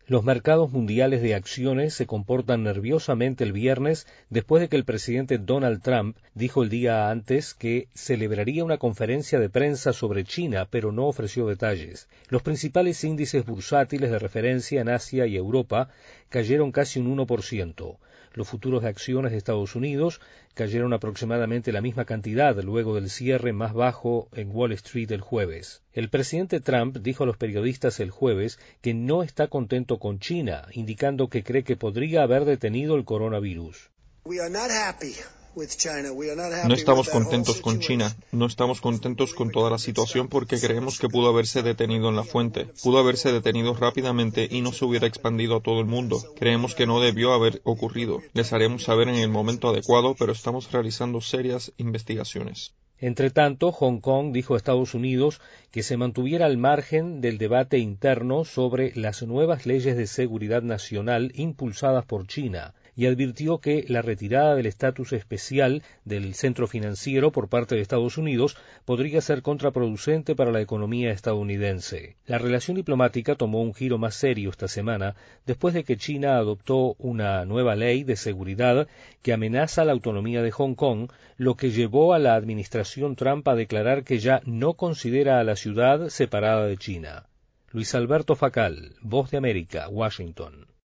Los mercados mundiales de acciones se comportan nerviosamente el viernes después de que el presidente Donald Trump dijo el día antes que celebraría una conferencia de prensa sobre China, pero no ofreció detalles. Los principales índices bursátiles de referencia en Asia y Europa cayeron casi un 1%. Los futuros de acciones de Estados Unidos cayeron aproximadamente la misma cantidad luego del cierre más bajo en Wall Street el jueves. El presidente Trump dijo a los periodistas el jueves que no está contento con China, indicando que cree que podría haber detenido el coronavirus. No estamos contentos con China, no estamos contentos con toda la situación porque creemos que pudo haberse detenido en la fuente, pudo haberse detenido rápidamente y no se hubiera expandido a todo el mundo. Creemos que no debió haber ocurrido. Les haremos saber en el momento adecuado, pero estamos realizando serias investigaciones. Entre tanto, Hong Kong dijo a Estados Unidos que se mantuviera al margen del debate interno sobre las nuevas leyes de seguridad nacional impulsadas por China y advirtió que la retirada del estatus especial del centro financiero por parte de Estados Unidos podría ser contraproducente para la economía estadounidense. La relación diplomática tomó un giro más serio esta semana después de que China adoptó una nueva ley de seguridad que amenaza la autonomía de Hong Kong, lo que llevó a la administración Trump a declarar que ya no considera a la ciudad separada de China. Luis Alberto Facal, Voz de América, Washington.